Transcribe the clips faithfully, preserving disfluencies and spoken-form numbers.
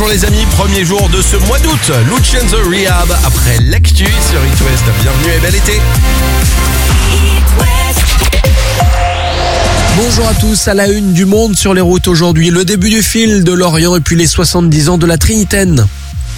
bonjour les amis, premier jour de ce mois d'août. Luciano Rehab après l'actu sur It West. Bienvenue et bel été. Bonjour à tous, à la une du Monde sur les routes aujourd'hui, le début du fil de Lorient et puis les soixante-dix ans de la Trinitaine.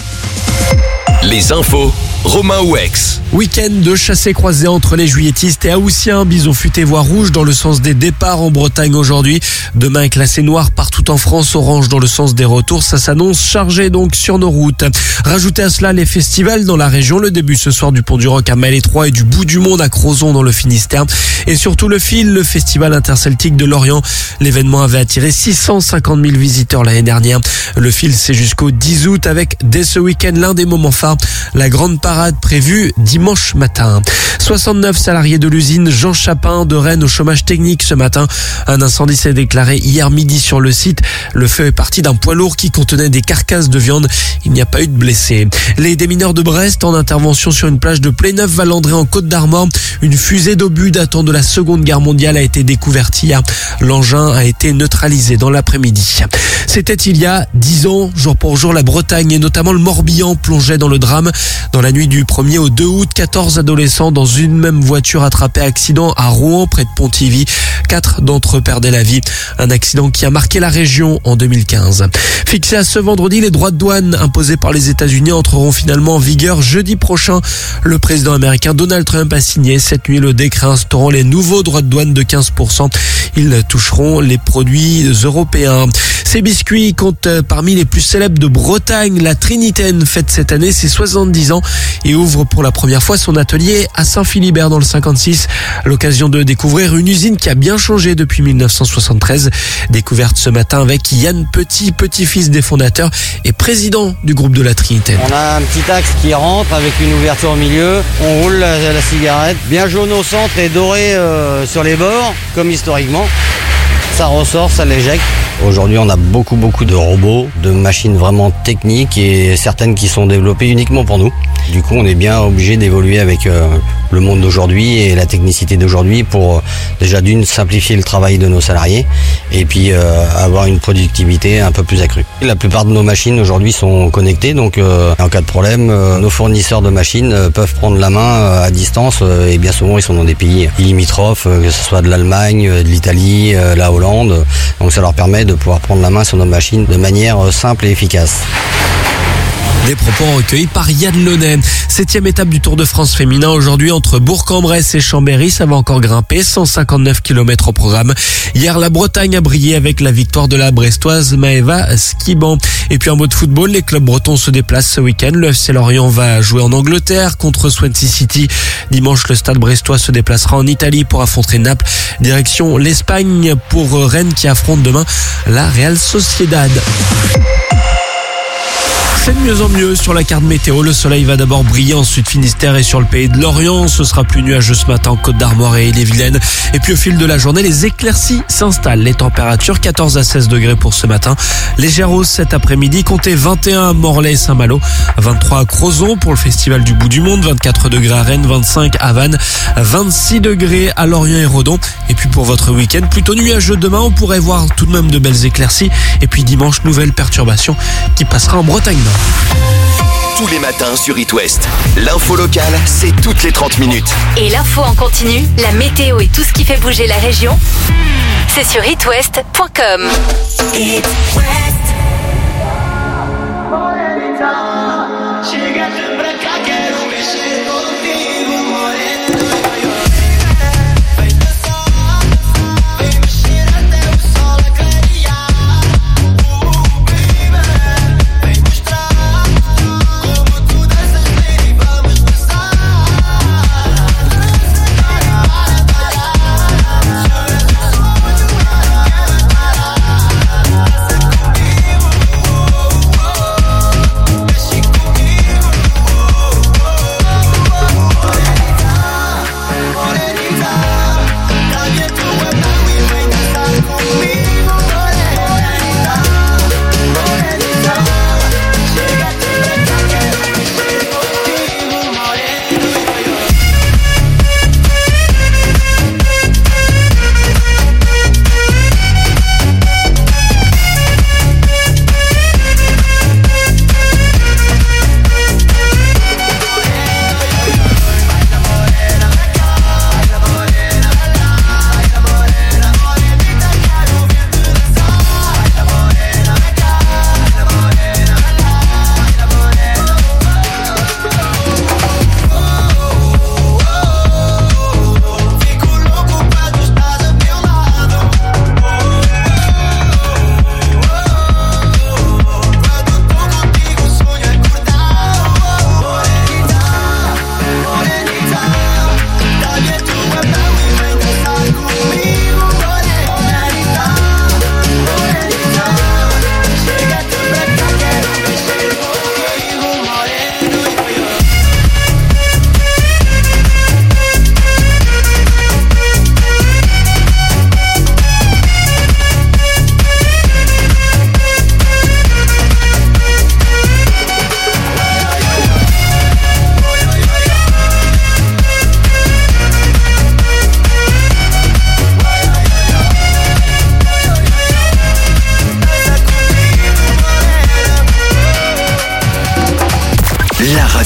Les infos, Romain Ouex. Week-end de chassés-croisés entre les juilletistes et haussiens. Bison futé voie rouge dans le sens des départs en Bretagne aujourd'hui. Demain est classé noir partout en France, orange dans le sens des retours. Ça s'annonce chargé donc sur nos routes. Rajoutez à cela les festivals dans la région. Le début ce soir du Pont du Roc à Malétroit et du Bout du Monde à Crozon dans le Finistère. Et surtout le fil, le festival interceltique de Lorient. L'événement avait attiré six cent cinquante mille visiteurs l'année dernière. Le fil c'est jusqu'au dix août avec dès ce week-end l'un des moments phares. La grande parade prévue dimanche matin. soixante-neuf salariés de l'usine Jean Chapin de Rennes au chômage technique ce matin. Un incendie s'est déclaré hier midi sur le site. Le feu est parti d'un poids lourd qui contenait des carcasses de viande. Il n'y a pas eu de blessés. Les démineurs de Brest en intervention sur une plage de Pléneuf-Valandré en Côte d'Armor. Une fusée d'obus datant de la Seconde Guerre mondiale a été découverte hier. L'engin a été neutralisé dans l'après-midi. C'était il y a dix ans, jour pour jour, la Bretagne et notamment le Morbihan plongeait dans le drame. Dans la nuit du premier au deux août, quatorze adolescents dans une même voiture attrapés accident à Rouen près de Pontivy. Quatre d'entre eux perdaient la vie. Un accident qui a marqué la région en deux mille quinze. Fixés à ce vendredi, les droits de douane imposés par les États-Unis entreront finalement en vigueur jeudi prochain. Le président américain Donald Trump a signé cette nuit le décret instaurant les nouveaux droits de douane de quinze pour cent. Ils toucheront les produits européens. Ces biscuits comptent parmi les plus célèbres de Bretagne. La Trinitaine fête cette année ses soixante-dix ans et ouvre pour la première fois son atelier à Saint-Philibert dans le cinquante-six. L'occasion de découvrir une usine qui a bien changé depuis mille neuf cent soixante-treize. Découverte ce matin avec Yann Petit, petit-fils des fondateurs et président du groupe de la Trinitaine. On a un petit axe qui rentre avec une ouverture au milieu. On roule la, la cigarette, bien jaune au centre et doré euh, sur les bords, comme historiquement. Ça ressort, ça l'éjecte. Aujourd'hui, on a beaucoup, beaucoup de robots, de machines vraiment techniques et certaines qui sont développées uniquement pour nous. Du coup, on est bien obligé d'évoluer avec euh, le monde d'aujourd'hui et la technicité d'aujourd'hui pour euh, déjà d'une simplifier le travail de nos salariés et puis euh, avoir une productivité un peu plus accrue. La plupart de nos machines aujourd'hui sont connectées, donc euh, en cas de problème, euh, nos fournisseurs de machines euh, peuvent prendre la main euh, à distance euh, et bien souvent ils sont dans des pays limitrophes, euh, que ce soit de l'Allemagne, euh, de l'Italie, euh, la Hollande. Donc ça leur permet de pouvoir prendre la main sur nos machines de manière euh, simple et efficace. Des propos recueillis par Yann Launay. Septième étape du Tour de France féminin aujourd'hui entre Bourg-en-Bresse et Chambéry. Ça va encore grimper, cent cinquante-neuf kilomètres au programme. Hier, la Bretagne a brillé avec la victoire de la Brestoise Maëva Skiban. Et puis en mode football, les clubs bretons se déplacent ce week-end. Le F C Lorient va jouer en Angleterre contre Swansea City. Dimanche, le Stade brestois se déplacera en Italie pour affronter Naples. Direction l'Espagne pour Rennes qui affronte demain la Real Sociedad. C'est de mieux en mieux sur la carte météo. Le soleil va d'abord briller en Sud-Finistère et sur le pays de Lorient. Ce sera plus nuageux ce matin en Côte d'Armor et Ille-et-Vilaine. Et puis au fil de la journée, les éclaircies s'installent. Les températures quatorze à seize degrés pour ce matin. Légère hausse cet après-midi. Comptez vingt et un à Morlaix et Saint-Malo. vingt-trois à Crozon pour le festival du Bout du Monde. vingt-quatre degrés à Rennes. vingt-cinq à Vannes. vingt-six degrés à Lorient et Redon. Et puis pour votre week-end, plutôt nuageux demain. On pourrait voir tout de même de belles éclaircies. Et puis dimanche, nouvelle perturbation qui passera en Bretagne Nord. Tous les matins sur It West. L'info locale, c'est toutes les trente minutes. Et l'info en continu, la météo et tout ce qui fait bouger la région, c'est sur it west point com. It West.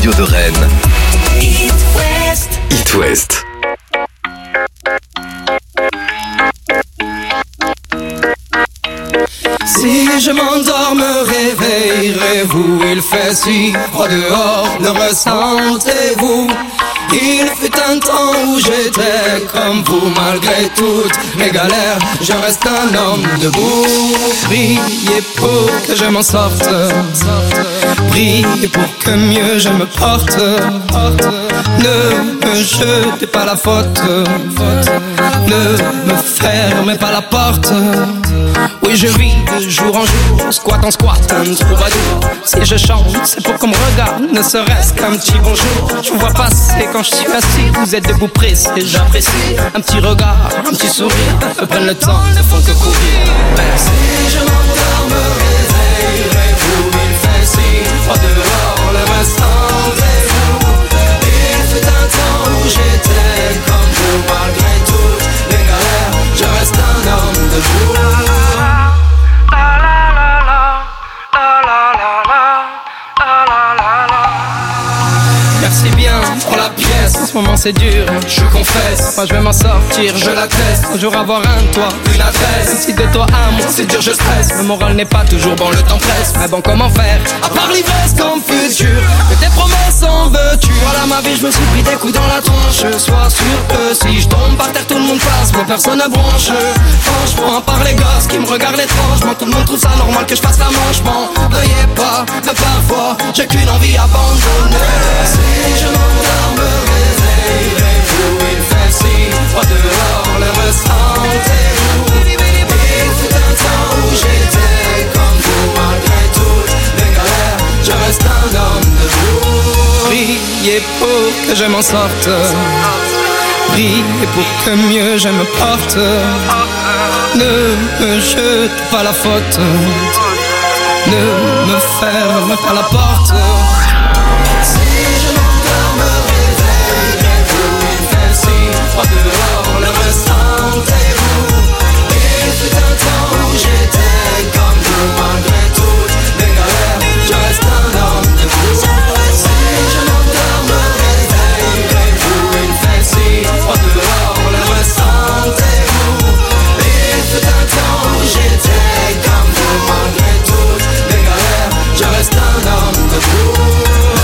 radio de Rennes. It West. It West. Si je m'endors, me réveillerez-vous? Il fait si froid dehors, le ressentez-vous? Il fut un temps où j'étais comme vous, malgré toutes mes galères, je reste un homme debout. Priez pour que je m'en sorte, priez pour que mieux je me porte. Ne me jetez pas la faute, ne me fermez pas la porte. Oui, je vis de jour en jour, squat en squat, un troubadour. Si je chante, c'est pour qu'on me regarde, ne serait-ce qu'un petit bonjour. Je vous vois passer quand je suis assis, vous êtes debout pressé, j'apprécie. Un petit regard, un petit sourire, me prennent le temps, ne font que courir. Si je m'endors, me réveillerez-vous? Il fait si froid dehors, le ressentez-vous? Il fut un temps où j'étais comme vous, malgré toutes les galères, je reste un homme debout. Merci bien pour la pièce, en ce moment c'est dur, je confesse. Moi je vais m'en sortir, je l'atteste. Un jour avoir un toit, une adresse. Si de toi à moi c'est dur, je stresse. Le moral n'est pas toujours bon, le temps presse. Mais bon, comment faire, à part l'ivresse comme futur? Que tes promesses en veux-tu? Voilà ma vie, je me suis pris des coups dans la tronche. Sois sûr que si je tombe par terre, tout le monde passe, mais personne ne bronche. Franchement, à part les gosses qui me regardent étrangement, tout le monde trouve ça normal que je fasse la manche. M'en veuillez pas, mais parfois j'ai qu'une envie abandonnée. Si je m'endors, me réveillerez-vous? Il fait si froid dehors, le ressentez-vous? Il fut un temps où j'étais comme vous, malgré toutes les galères, je reste un homme debout. Priez pour que je m'en sorte, priez pour que mieux je me porte. Ne me jete pas la faute, ne me ferme pas la porte. Froid dehors, le ressentez-vous? Il fut un temps où j'étais comme vous, malgré toutes les galères, je reste un homme debout. Si je m'endors, me réveillerez-vous? Il fait si froid dehors, le ressentez-vous? Il fut un temps où j'étais comme vous, malgré toutes les galères, je reste un homme debout.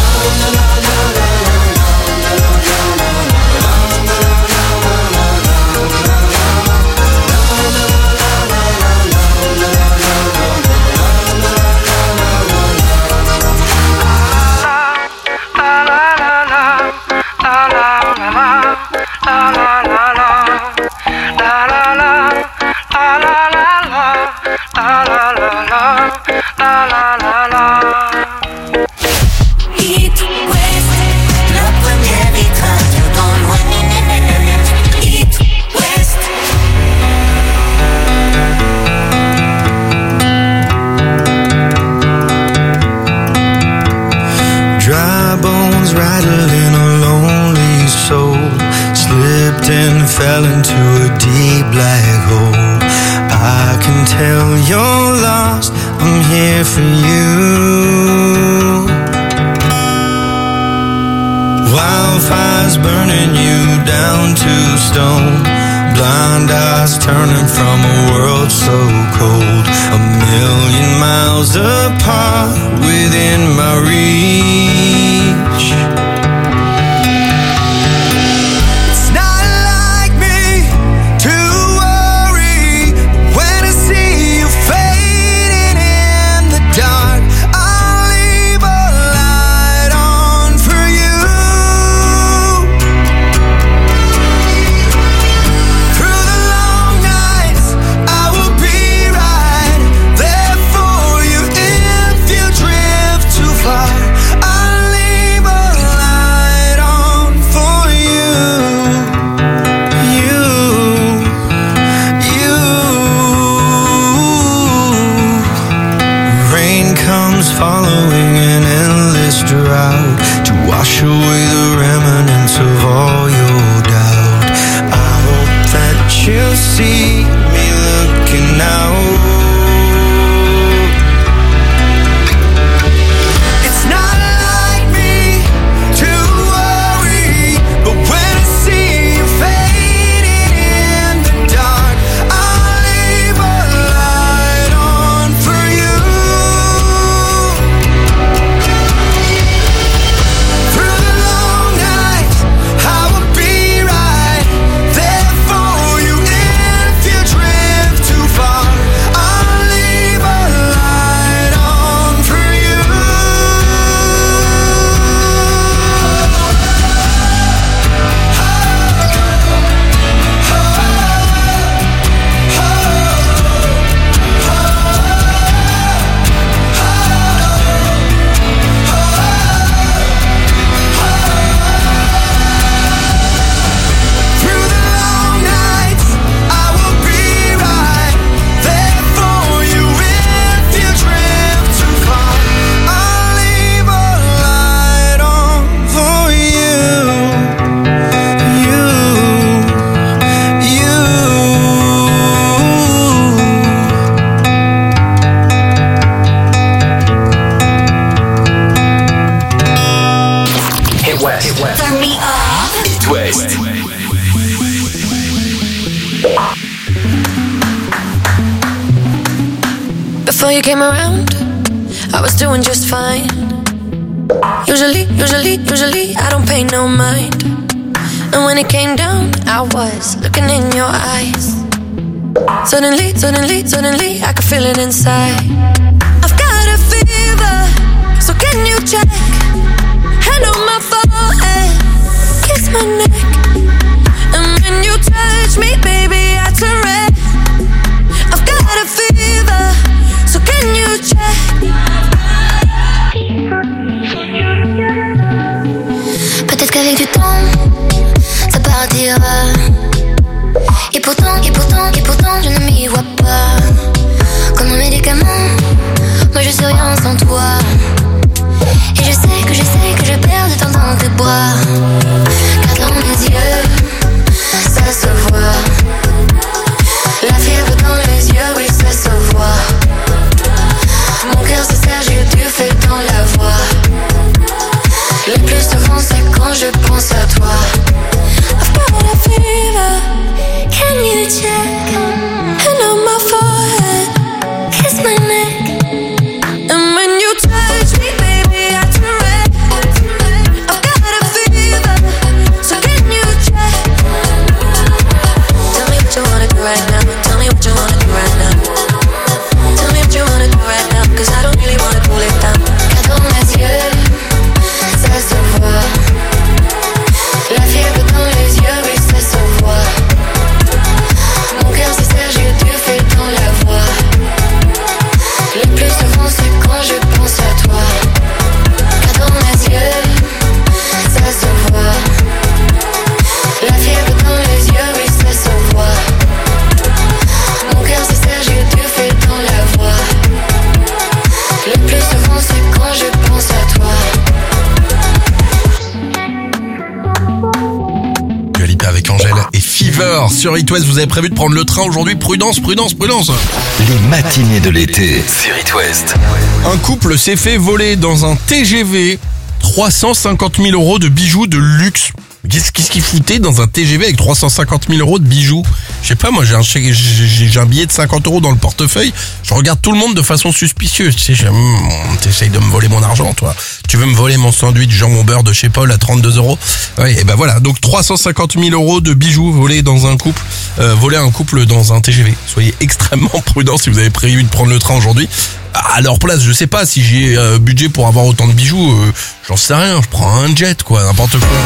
Fell into a deep black hole. I can tell you're lost, I'm here for you. Wildfires burning you down to stone. Blind eyes turning from a world so cold. A million miles apart within my reach. Following an endless drought to wash away the remnants of all your doubt. I hope that you'll see me looking out. It's not like me, Before you came around, I was doing just fine. Usually, usually, usually, I don't pay no mind. And when it came down, I was looking in your eyes. Suddenly, suddenly, suddenly, I could feel it inside. I've got a fever, so can you check? Hand on my forehead, kiss my neck. And when you touch me, baby, I turn red. I've got a fever, so can you check? Peut-être qu'avec du temps, ça partira. Et pourtant, et pourtant, et pourtant, je ne m'y vois pas. Comme un médicament, moi je suis rien sans toi. Et je sais que je sais que je perds du temps dans tes bras. Car dans mes yeux, ça se voit. La fièvre dans les yeux, oui ça se voit. Mon cœur se serre, j'ai du feu dans la voix. Le plus souvent c'est quand je pense à toi. I've got a fever, can you check? Hand on my forehead, kiss my neck. And when you touch me, baby, I turn red. I've got a fever, so can you check? Tell me what you wanna do right now. Tell me what you wanna do right now. Tell me what you wanna do right now, cause I don't really wanna cool it down. Car dans mes yeux, ça se voit. La fièvre dans les yeux, oui ça se voit. Mon cœur se serre, j'ai du feu dans la voix. Le plus souvent c'est quand je pense à toi. Car dans mes yeux, ça se voit. La fièvre dans les yeux, oui ça se voit. Mon cœur se serre, j'ai du feu dans la voix. Le plus souvent c'est quand je pense à toi. Dualipa avec Angèle et Fever sur It West. Vous avez prévu de prendre le train aujourd'hui? Prudence, prudence, prudence. Les matinées de l'été sur It West. Un couple s'est fait voler dans un T G V trois cent cinquante mille euros de bijoux de luxe. Qu'est-ce qu'est-ce qu'il foutait dans un T G V avec trois cent cinquante mille euros de bijoux? Je sais pas, moi j'ai un, chèque- j'ai j'ai un billet de cinquante euros dans le portefeuille. Je regarde tout le monde de façon suspicieuse. Tu sais, je- hum, t'essayes de me voler mon argent, toi. Tu veux me voler mon sandwich jambon beurre de chez Paul à trente-deux euros? Oui, et ben voilà. Donc trois cent cinquante mille euros de bijoux volés dans un couple, euh, volés à un couple dans un T G V. Soyez extrêmement prudents si vous avez prévu de prendre le train aujourd'hui. À leur place, je sais pas si j'ai euh, budget pour avoir autant de bijoux. Euh, j'en sais rien. Je prends un jet, quoi, n'importe quoi.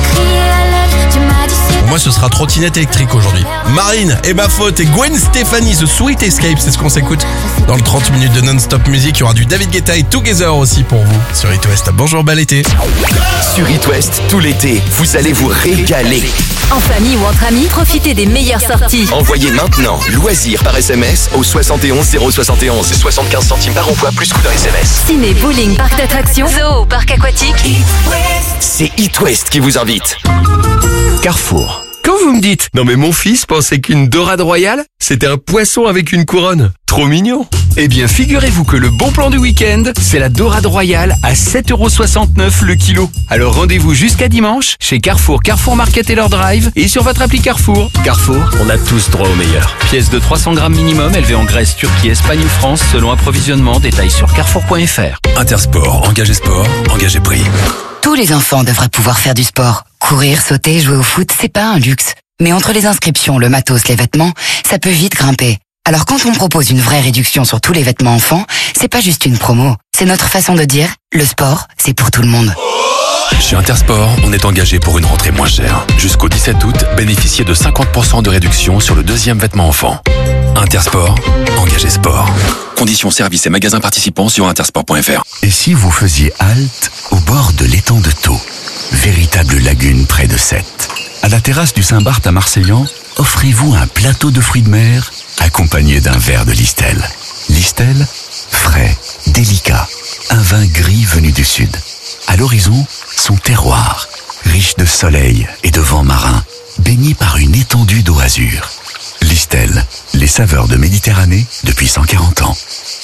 Pour moi, ce sera trottinette électrique aujourd'hui. Marine et ma faute et Gwen Stefani, The Sweet Escape, c'est ce qu'on s'écoute dans le trente minutes de non-stop musique. Il y aura du David Guetta et Together aussi pour vous sur It West. Bonjour, bel été. Sur It West, tout l'été, vous allez vous régaler. En famille ou entre amis, profitez des meilleures sorties. Envoyez maintenant loisirs par S M S au soixante et onze zéro soixante et onze. soixante-quinze centimes par envoi plus coût d'un S M S. Ciné, bowling, parc d'attractions, zoo, parc aquatique. C'est It West qui vous invite. Carrefour. Quand vous me dites « Non mais mon fils pensait qu'une dorade royale, c'était un poisson avec une couronne. Trop mignon !» Eh bien, figurez-vous que le bon plan du week-end, c'est la dorade royale à sept euros soixante-neuf le kilo. Alors rendez-vous jusqu'à dimanche chez Carrefour, Carrefour Market et leur drive et sur votre appli Carrefour. Carrefour, on a tous droit au meilleur. Pièce de trois cents grammes minimum, élevée en Grèce, Turquie, Espagne ou France, selon approvisionnement. Détail sur carrefour point f r. Intersport, engagé sport, engagé prix. Tous les enfants devraient pouvoir faire du sport. Courir, sauter, jouer au foot, c'est pas un luxe. Mais entre les inscriptions, le matos, les vêtements, ça peut vite grimper. Alors quand on propose une vraie réduction sur tous les vêtements enfants, c'est pas juste une promo. C'est notre façon de dire, le sport, c'est pour tout le monde. Chez Intersport, on est engagé pour une rentrée moins chère. Jusqu'au dix-sept août, bénéficiez de cinquante pour cent de réduction sur le deuxième vêtement enfant. Intersport, engagé sport. Conditions services et magasins participants sur intersport point f r. Et si vous faisiez halte au bord de l'étang de Thau, véritable lagune près de Sète? À la terrasse du Saint-Barth à Marseillan, offrez-vous un plateau de fruits de mer accompagné d'un verre de Listel. Listel, frais, délicat, un vin gris venu du sud. À l'horizon, son terroir, riche de soleil et de vent marin, baigné par une étendue d'eau azur. Listel, les saveurs de Méditerranée depuis cent quarante ans.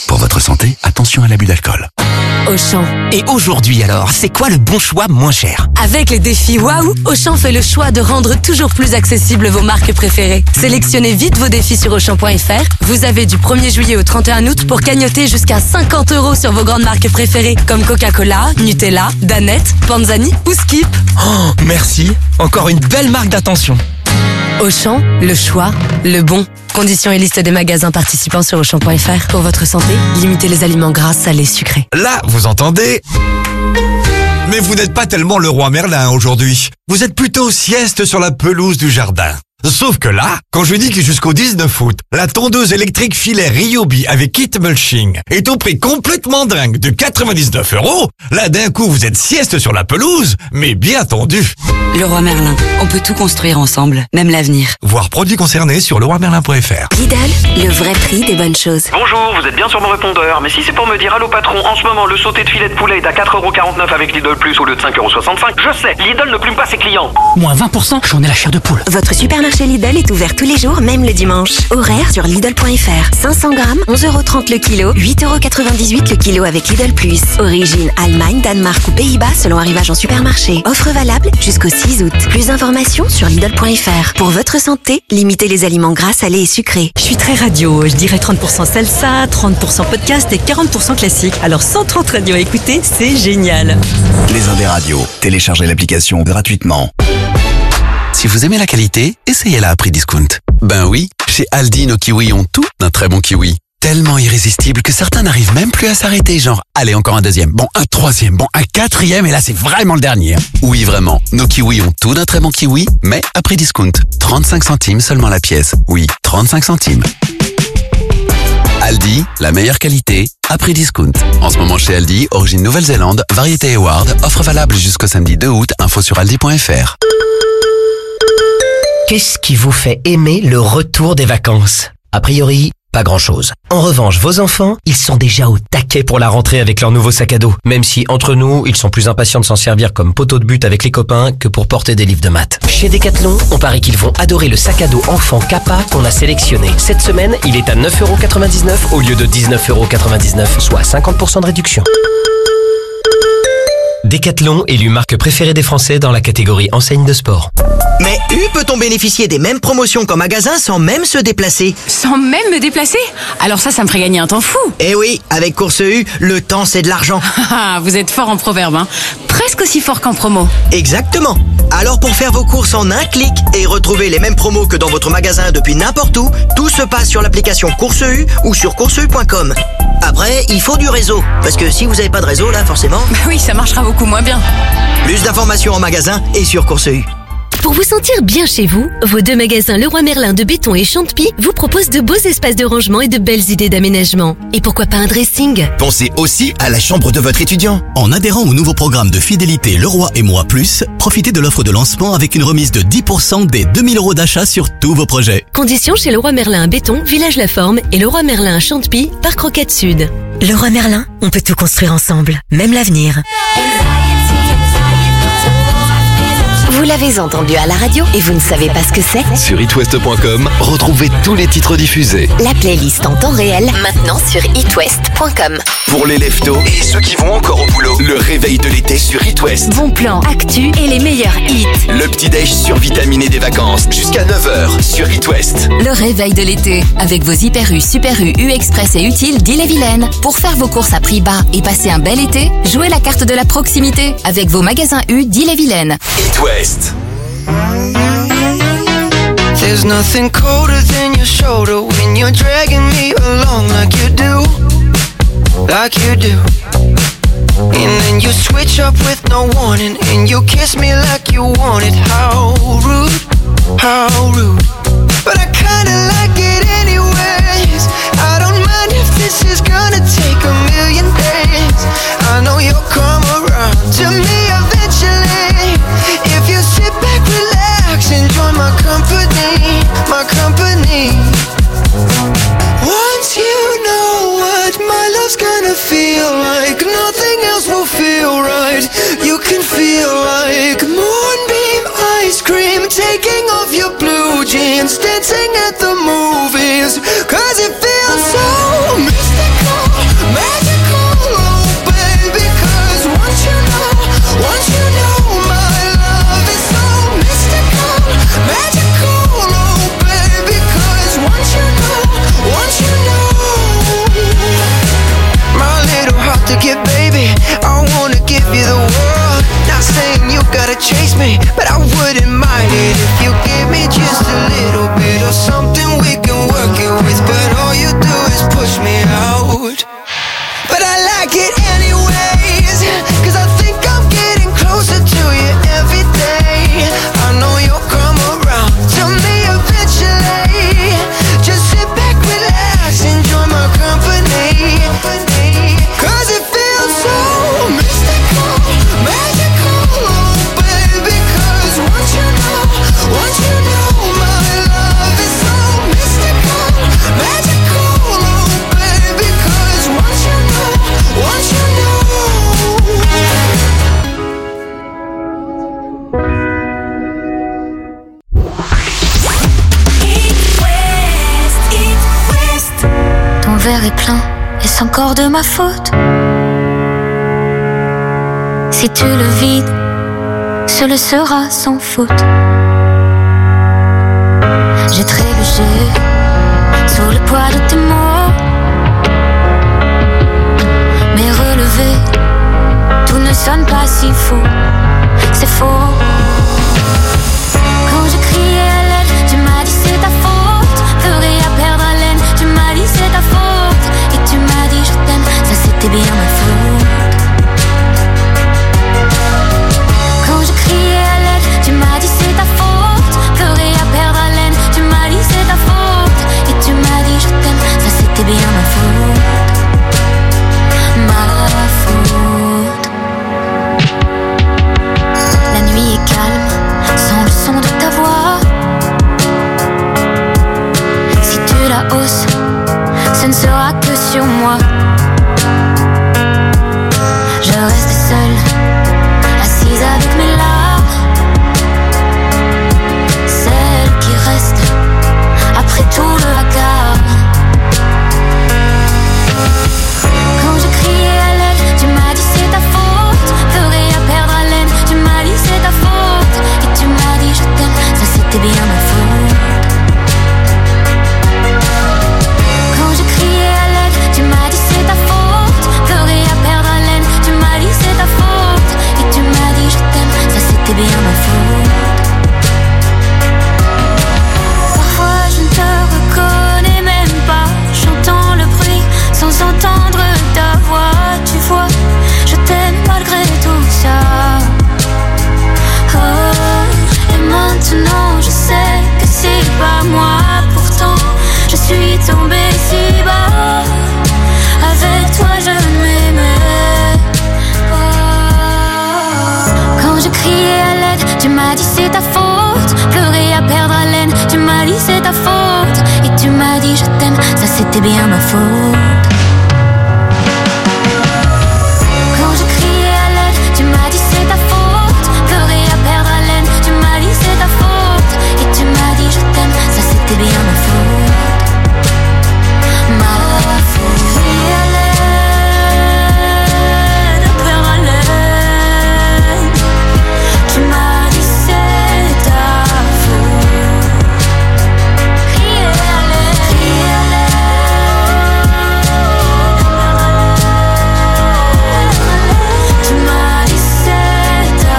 Pour votre santé, attention à l'abus d'alcool. Auchan. Et aujourd'hui alors, c'est quoi le bon choix moins cher? Avec les défis Waouh, Auchan fait le choix de rendre toujours plus accessibles vos marques préférées. Sélectionnez vite vos défis sur Auchan point F R. Vous avez du premier juillet au trente et un août pour cagnotter jusqu'à cinquante euros sur vos grandes marques préférées comme Coca-Cola, Nutella, Danette, Panzani ou Skip. Oh, merci. Encore une belle marque d'attention. Auchan, le choix, le bon. Conditions et liste des magasins participants sur Auchan point F R. Pour votre santé, limitez les aliments gras, salés, sucrés. Là, vous entendez? Mais vous n'êtes pas tellement le roi Merlin aujourd'hui. Vous êtes plutôt sieste sur la pelouse du jardin. Sauf que là, quand je dis que jusqu'au dix-neuf août, la tondeuse électrique filaire Ryobi avec kit mulching est au prix complètement dingue de quatre-vingt-dix-neuf euros, là d'un coup vous êtes sieste sur la pelouse, mais bien tendu. Leroy Merlin, on peut tout construire ensemble, même l'avenir. Voir produits concernés sur leroy merlin point F R. Lidl, le vrai prix des bonnes choses. Bonjour, vous êtes bien sur mon répondeur, mais si c'est pour me dire allô patron, en ce moment le sauté de filet de poulet est à quatre euros quarante-neuf avec Lidl Plus au lieu de cinq euros soixante-cinq, je sais, Lidl ne plume pas ses clients. Moins vingt pour cent, j'en ai la chair de poule. Votre supermarché Lidl est ouvert tous les jours, même le dimanche. Horaire sur Lidl point F R. cinq cents grammes, onze euros trente le kilo, huit euros quatre-vingt-dix-huit le kilo avec Lidl Plus. Origine Allemagne, Danemark ou Pays-Bas selon arrivage en supermarché. Offre valable jusqu'au six août. Plus d'informations sur Lidl point F R. Pour votre santé, limitez les aliments gras, salés et sucrés. Je suis très radio, je dirais trente pour cent salsa, trente pour cent podcast et quarante pour cent classique. Alors cent trente radios à écouter, c'est génial. Les Indes radios, téléchargez l'application gratuitement. Si vous aimez la qualité, essayez-la à prix discount. Ben oui, chez Aldi, nos kiwis ont tout d'un très bon kiwi. Tellement irrésistible que certains n'arrivent même plus à s'arrêter, genre, allez, encore un deuxième, bon, un troisième, bon, un quatrième, et là, c'est vraiment le dernier. Oui, vraiment, nos kiwis ont tout d'un très bon kiwi, mais à prix discount. trente-cinq centimes seulement la pièce. Oui, trente-cinq centimes. Aldi, la meilleure qualité, à prix discount. En ce moment chez Aldi, origine Nouvelle-Zélande, variété Award, offre valable jusqu'au samedi deux août, info sur aldi point F R. Qu'est-ce qui vous fait aimer le retour des vacances? A priori, pas grand-chose. En revanche, vos enfants, ils sont déjà au taquet pour la rentrée avec leur nouveau sac à dos. Même si, entre nous, ils sont plus impatients de s'en servir comme poteau de but avec les copains que pour porter des livres de maths. Chez Decathlon, on parie qu'ils vont adorer le sac à dos enfant Kappa qu'on a sélectionné. Cette semaine, il est à neuf euros quatre-vingt-dix-neuf au lieu de dix-neuf euros quatre-vingt-dix-neuf, soit cinquante pour cent de réduction. Decathlon, élu marque préférée des Français dans la catégorie enseigne de sport. Mais U peut-on bénéficier des mêmes promotions qu'en magasin sans même se déplacer? Sans même me déplacer? Alors ça, ça me ferait gagner un temps fou. Eh oui, avec Course U, le temps c'est de l'argent. Vous êtes fort en proverbe, hein. Presque aussi fort qu'en promo. Exactement. Alors pour faire vos courses en un clic et retrouver les mêmes promos que dans votre magasin depuis n'importe où, tout se passe sur l'application Course U ou sur course u point com. Après, il faut du réseau, parce que si vous n'avez pas de réseau là, forcément... Bah oui, ça marchera beaucoup moins bien. Plus d'informations en magasin et sur Course U. Pour vous sentir bien chez vous, vos deux magasins Leroy Merlin de Béton et Chantepie vous proposent de beaux espaces de rangement et de belles idées d'aménagement. Et pourquoi pas un dressing? Pensez aussi à la chambre de votre étudiant. En adhérant au nouveau programme de fidélité Leroy et Moi Plus, profitez de l'offre de lancement avec une remise de dix pour cent des deux mille euros d'achat sur tous vos projets. Conditions chez Leroy Merlin à Béton, Village La Forme et Leroy Merlin à Chantepie, Parc Roquette Sud. Leroy Merlin, on peut tout construire ensemble, même l'avenir. Vous l'avez entendu à la radio et vous ne savez pas ce que c'est? Sur it west point com, retrouvez tous les titres diffusés. La playlist en temps réel, maintenant sur it west point com. Pour les leftos et ceux qui vont encore au boulot, le réveil de l'été sur It West. Bon plan, actu et les meilleurs hits. Le petit-déj survitaminé des vacances jusqu'à neuf heures sur It West. Le réveil de l'été, avec vos Hyper U, Super U, U Express et Utile d'Ille-et-Vilaine. Pour faire vos courses à prix bas et passer un bel été, jouez la carte de la proximité avec vos magasins U d'Ille-et-Vilaine. It West. There's nothing colder than your shoulder when you're dragging me along like you do, like you do. And then you switch up with no warning and you kiss me like you want it. How rude, how rude. But I kinda like it anyways. I don't mind if this is gonna take a million days. I know you'll come around to me eventually. If you sit back, relax, enjoy my company, my company. Once you know what my love's gonna feel like, nothing else will feel right. You can feel like moonbeam ice cream, taking off your blue jeans, dancing at the movies. verre est plein, est-ce encore de ma faute? Si tu le vides, ce le sera sans faute. J'ai trébuché sous le poids de tes mots, mais relevé, tout ne sonne pas si faux. C'est faux. Quand j'ai crié à l'aide, tu m'as dit c'est ta faute. Pleurer à perdre haleine, tu m'as dit c'est ta faute. Et tu m'as dit je t'aime, ça c'était bien ma faute. Quand j'ai crié à l'aide, tu m'as dit c'est ta faute. Pleurer à perdre haleine, tu m'as dit c'est ta faute. Et tu m'as dit je t'aime, ça c'était bien ma faute. Ma faute. La nuit est calme, sans le son de ta voix. Si tu la hausses, ce ne sera que sur moi. Je reste seule, assise avec mes larmes, celle qui reste après tout le vacarme. Quand j'ai crié à l'aide, tu m'as dit c'est ta faute. Pleurer à perdre haleine, tu m'as dit c'est ta faute. Et tu m'as dit je t'aime, ça c'était bien ma faute. Quand j'ai crié à l'aide, tu m'as dit c'est ta faute. Pleurer à perdre haleine, tu m'as dit c'est ta faute. Et tu m'as dit je t'aime, ça c'était bien ma faute. Parfois je ne te reconnais même pas. J'entends le bruit sans entendre ta voix. Tu vois, je t'aime malgré tout ça. Oh, et maintenant je sais que c'est pas moi. Pourtant je suis tombée si bas. Avec toi je ne m'aimais pas. Quand je criais à l'aide, tu m'as dit c'est ta faute. Pleurer à perdre haleine, tu m'as dit c'est ta faute. Et tu m'as dit je t'aime, ça c'était bien ma faute. Quand je criais à l'aide, tu m'as dit c'est ta faute. Pleurer à perdre haleine, tu m'as dit c'est ta faute. Et tu m'as dit je t'aime, ça c'était bien ma faute. Ma faute. Crier à l'aide, perdre haleine, tu m'as dit c'est ta faute. Crier à l'aide, crier à l'aide, tu m'as dit c'est ta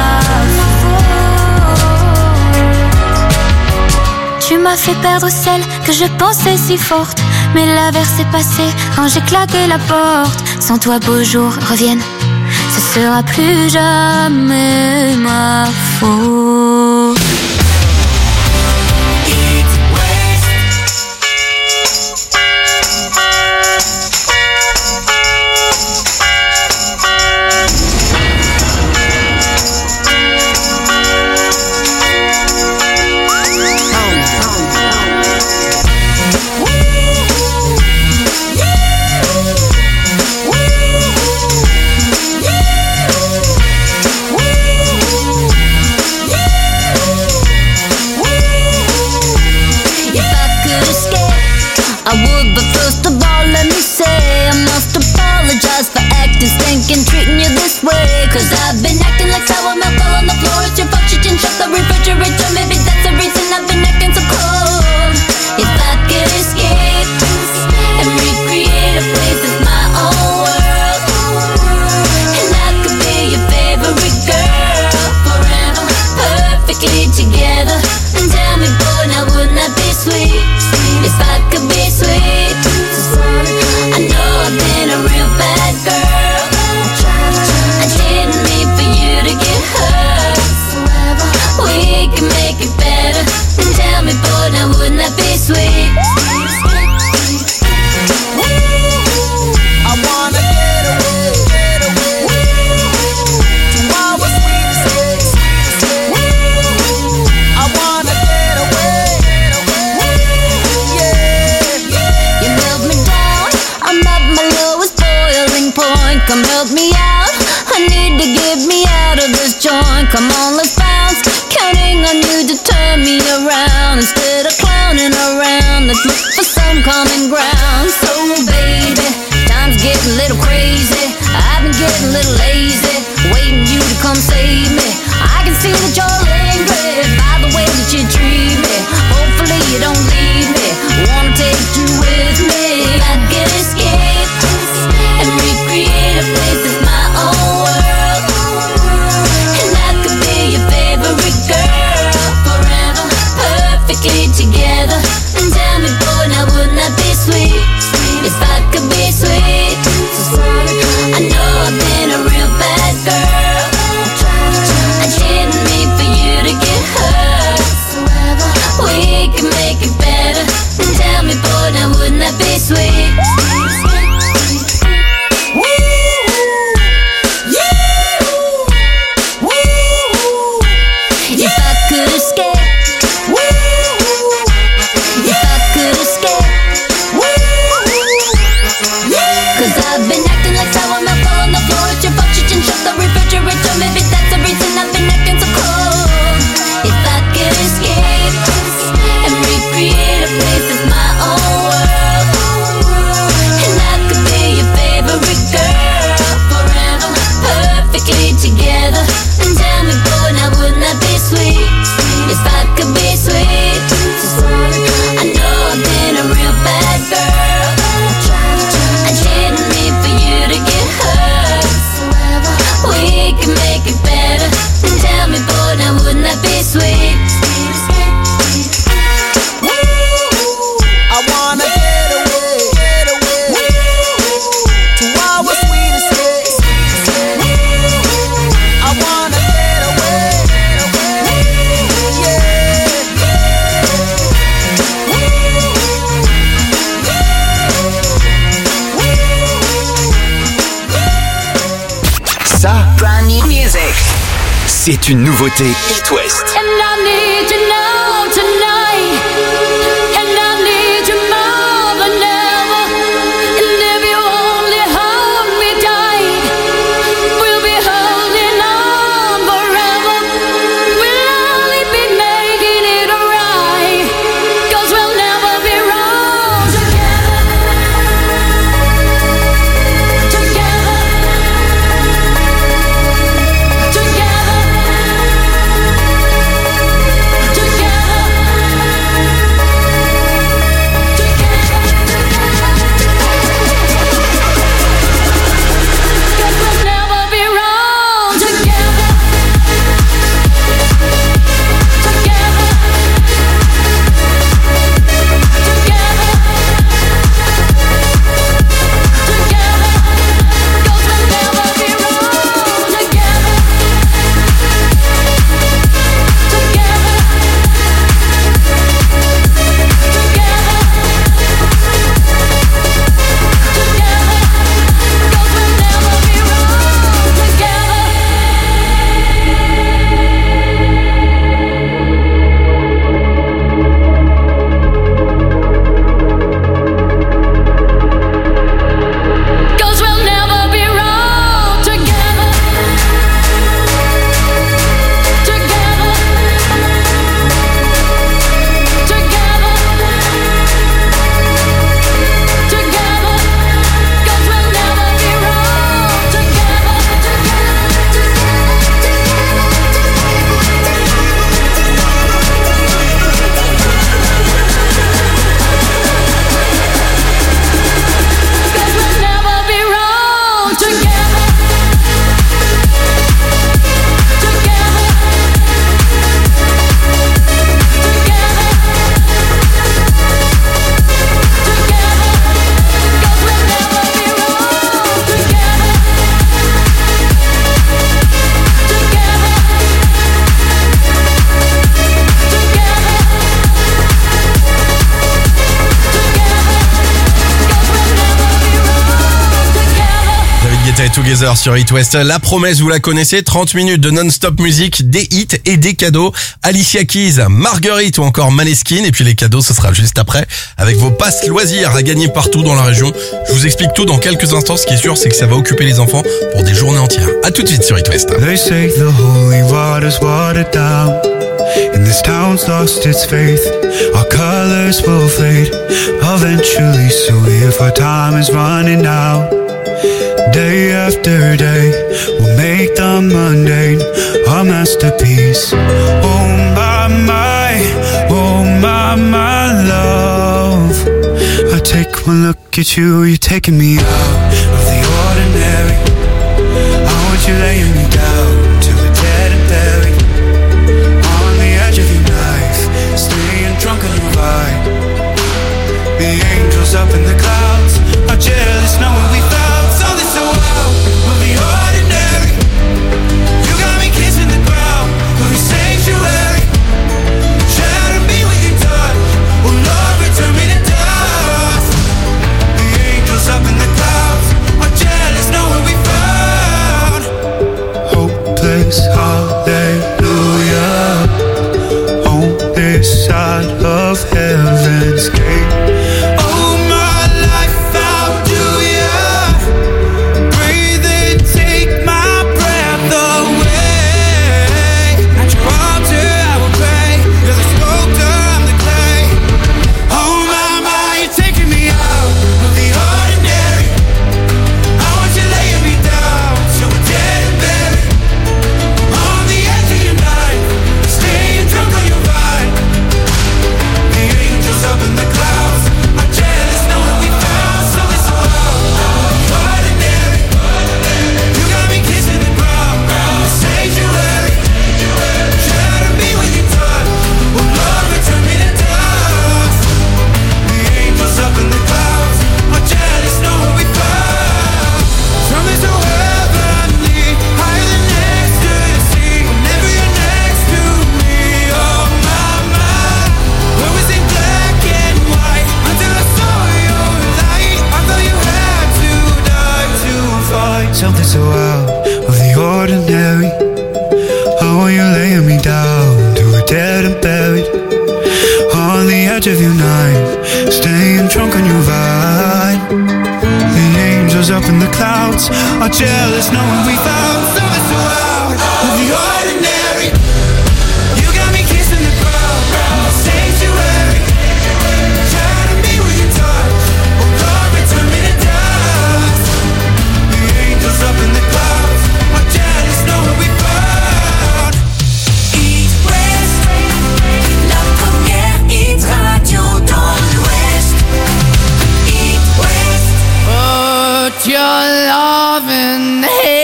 faute. Tu m'as fait perdre celle que je pensais si forte. Mais l'averse est passée quand j'ai claqué la porte. Sans toi beaux jours reviennent, ce sera plus jamais ma faute. Cause I've been acting like sour milk all on the floor. It's your fault you didn't shut the refrigerator. Maybe that's the reason I've been acting so cold. If I could escape and recreate a place that's my own world, and I could be your favorite girl forever, perfectly together. And tell me, boy, now wouldn't that be sweet? If I could be sweet, I know I've been a real bad girl. We can make it better. And tell me, boy, now wouldn't that be sweet? I wanna get away, get away to our sweet escape. I wanna get away, get away, yeah. You held me down, I'm at my lowest boiling point. Come help me out, I need to get me out of this joint. Come on, let's bounce. Counting on you to turn me around. Instead of clowning around, let's look for some common ground. So baby, getting a little crazy. I've been getting a little lazy, waiting you to come save me. I can see that you're angry by the way that you treat me. Hopefully you don't leave me. Wanna take you with me. I can escape and recreate a place that's my own world, and I could be your favorite girl forever, perfectly together. And tell me, boy, now wouldn't that be sweet if I could be sweet? I know I've been a real bad girl. I didn't mean for you to get hurt. We can make it better. And tell me, boy, now wouldn't that be sweet? If I could escape, if I could escape, 'cause I've been acting like sour milk all on the floor. It's your fault you didn't shut the refrigerator. Maybe that's the reason I've been acting so cold. If I could escape and recreate a place that's my own world, and I could be your favorite girl forever, perfectly together. And tell me, boy, now wouldn't that be sweet? If I could be sweet. I know I've been a real bad girl. I didn't mean for you to get hurt. We can make it better. And tell me, boy, now wouldn't that be sweet? I wanna get away, get away to our sweet escape. I wanna get away, get away, Ça, c'est une nouveauté It West. And I need you now tonight, and I need you more than ever. And if you only hold me tight, we'll be holding on forever. We'll only be making it right, 'cause we'll never be wrong together. Together. Get Together sur It West. La promesse, vous la connaissez, trente minutes de non-stop musique, des hits et des cadeaux. Alicia Keys, Marguerite ou encore Maneskin. Et puis les cadeaux, ce sera juste après avec vos passes loisirs à gagner partout dans la région. Je vous explique tout dans quelques instants. Ce qui est sûr, c'est que ça va occuper les enfants pour des journées entières. À tout de suite sur It West. They say the holy water's watered down, and this town's lost its faith. Our colors will fade eventually, so if our time is running out, Day after day, we'll make the mundane a masterpiece. Oh my, my, oh my, my love. I take one look at you, you're taking me out of the ordinary. I want you laying me down till we're dead and buried. On the edge of your knife, staying drunk on your vibe. The angels up in the clouds are jealous knowing we found something so wild. We'll be ordinary. You got me kissing the ground, we'll be sanctuary. Shatter me with your touch, oh Lord, return me to dust. The angels up in the clouds are jealous knowing we found hopeless hallelujah on this side of heaven's gate. Something so out of the ordinary. How are you laying me down till we're dead and buried? On the edge of your knife, staying drunk on your vibe. The angels up in the clouds are jealous knowing we found something so out of the ordinary. You got me kissing the ground, sanctuary. Shatter me with your touch, oh Lord, return me to dust. The angels up in the clouds are jealous knowing we found East West, la première hit radio dans l'Ouest. East West, put your loving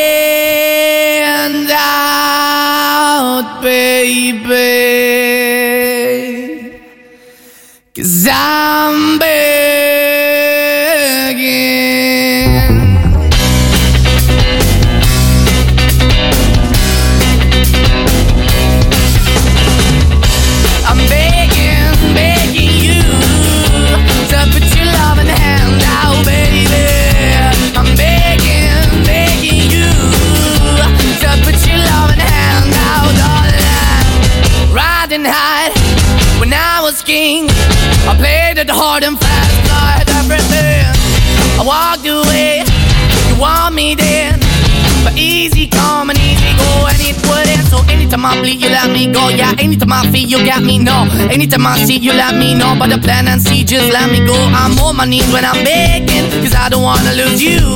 hand out, baby, 'cause I'm begging. I'm begging, begging you to put your loving hand out, baby. I'm begging, begging you to put your loving hand out, darling. Riding high when I was king, I played it hard and fast, tried everything. I walked away, you want me then, but easy come and easy go, and it wouldn't. So anytime I bleed, you let me go. Yeah, anytime I feel, you got me, no. Anytime I see, you let me know. But the plan and see, just let me go. I'm on my knees when I'm begging, 'cause I don't wanna lose you.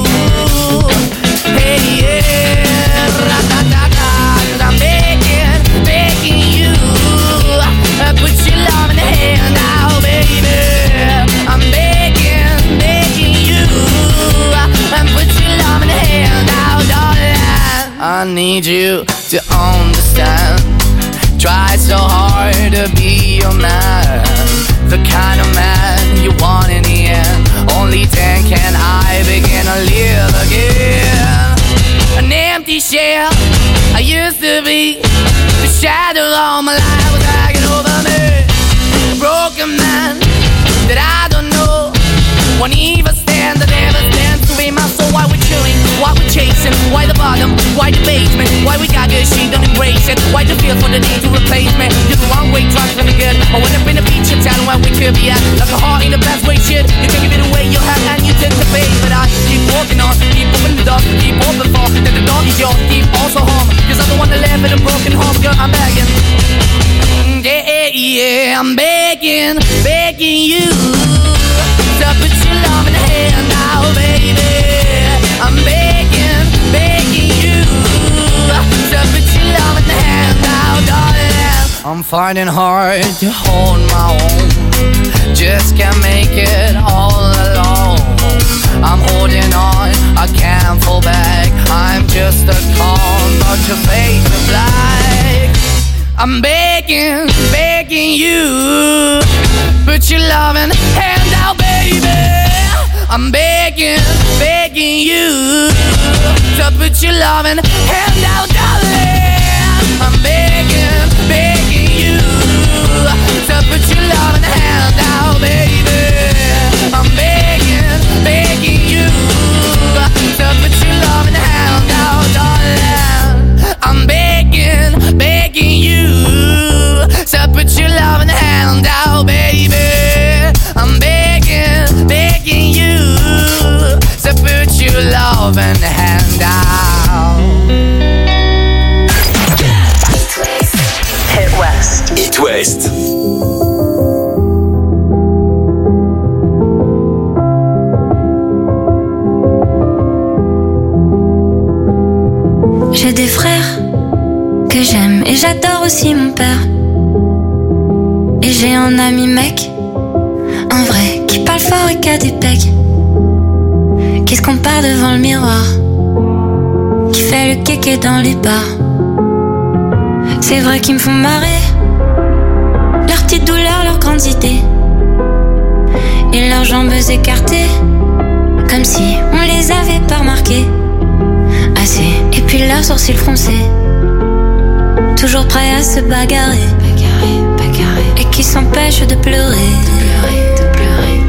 Hey, yeah, ra-da-da-da, 'cause I'm begging, begging you, uh, put your love in the hand now, baby. I'm begging, begging you, uh, and put your love in the hand now, darling. I need you to understand. Try so hard to be your man, the kind of man you want in the end. Only then can I begin to live again. An empty shell I used to be, the shadow all my life was hanging over me. A broken man that I don't know won't even stand, that never stands to be my soul. Why we chilling, why we chasing, why the bottom, why the basement, why we got good, she don't embrace it, why the feel for the need to replace me. You're the wrong way, trying to be good. I went up in the beach and town where we could be at, like a heart in the best way, shit. You can give it away, you have, and you take the bait. But I keep walking on, keep open the door, keep open for that the dog is yours, keep also home, 'cause I'm the one that live in a broken home, girl, I'm begging. Yeah, yeah, I'm begging, begging you to put your love in the hand now, baby. I'm finding hard to hold my own. Just can't make it all alone. I'm holding on, I can't fall back. I'm just a call, but to fade to black. I'm begging, begging you, put your loving hand out, baby. I'm begging, begging you, to put your loving hand out, darling. I'm begging, begging you, to put your loving hand out, baby. I'm begging, begging you, to put your loving hand out, darling. I'm begging, begging you, to put your loving hand out, baby. I'm begging, begging you, to put your loving hand out. Hit West. Hit West. J'ai des frères que j'aime et j'adore aussi mon père. Et j'ai un ami mec, un vrai, qui parle fort et qui a des pecs, qui se compare devant le miroir, qui fait le kéké dans les bars. C'est vrai qu'ils me font marrer, leurs petites douleurs, leurs grandes idées, et leurs jambes écartées, comme si on les avait pas remarquées. Assez, et puis leurs sourcils froncés, toujours prêts à se bagarrer, bagarrer, bagarrer, et qui s'empêchent de pleurer, de pleurer, de pleurer.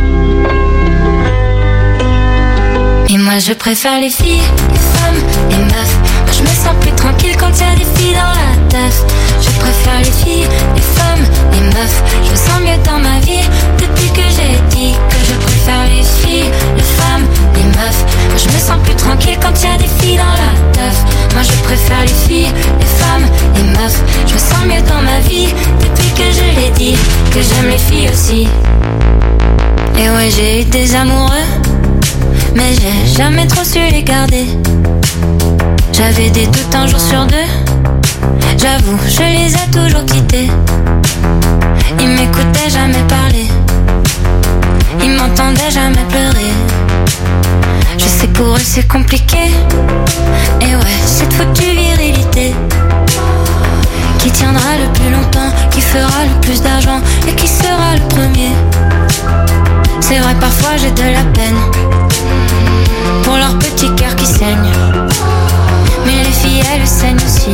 Et moi je préfère les filles, les femmes, les meufs. Moi je me sens plus tranquille quand y a des filles dans la teuf. Je préfère les filles, les femmes, les meufs. Je me sens mieux dans ma vie depuis que j'ai dit que je préfère les filles, les femmes, les meufs. Moi je me sens plus tranquille quand y a des filles dans la teuf. Moi je préfère les filles, les femmes, les meufs. Je me sens mieux dans ma vie depuis que je l'ai dit que j'aime les filles aussi. Et ouais, j'ai eu des amoureux, mais j'ai jamais trop su les garder. J'avais des doutes un jour sur deux, j'avoue, je les ai toujours quittés. Ils m'écoutaient jamais parler, ils m'entendaient jamais pleurer. Je sais pour eux c'est compliqué, et ouais, cette foutue virilité qui tiendra le plus longtemps, qui fera le plus d'argent et qui sera le premier. C'est vrai, parfois j'ai de la peine pour leur petit cœur qui saigne, mais les filles elles saignent aussi.